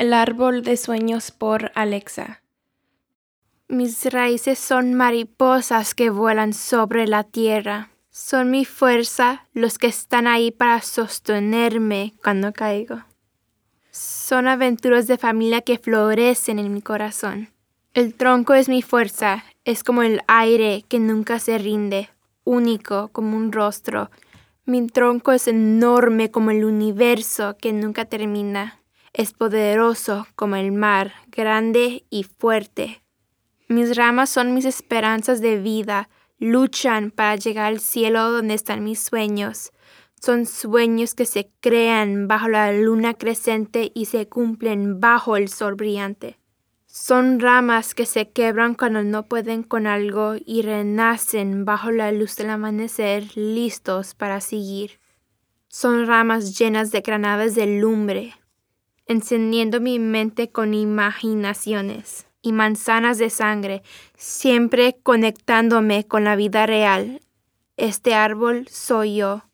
El árbol de sueños por Alexa. Mis raíces son mariposas que vuelan sobre la tierra. Son mi fuerza los que están ahí para sostenerme cuando caigo. Son aventuras de familia que florecen en mi corazón. El tronco es mi fuerza, es como el aire que nunca se rinde, único como un rostro. Mi tronco es enorme como el universo que nunca termina. Es poderoso como el mar, grande y fuerte. Mis ramas son mis esperanzas de vida, luchan para llegar al cielo donde están mis sueños. Son sueños que se crean bajo la luna creciente y se cumplen bajo el sol brillante. Son ramas que se quebran cuando no pueden con algo y renacen bajo la luz del amanecer, listos para seguir. Son ramas llenas de granadas de lumbre, encendiendo mi mente con imaginaciones y manzanas de sangre, siempre conectándome con la vida real. Este árbol soy yo.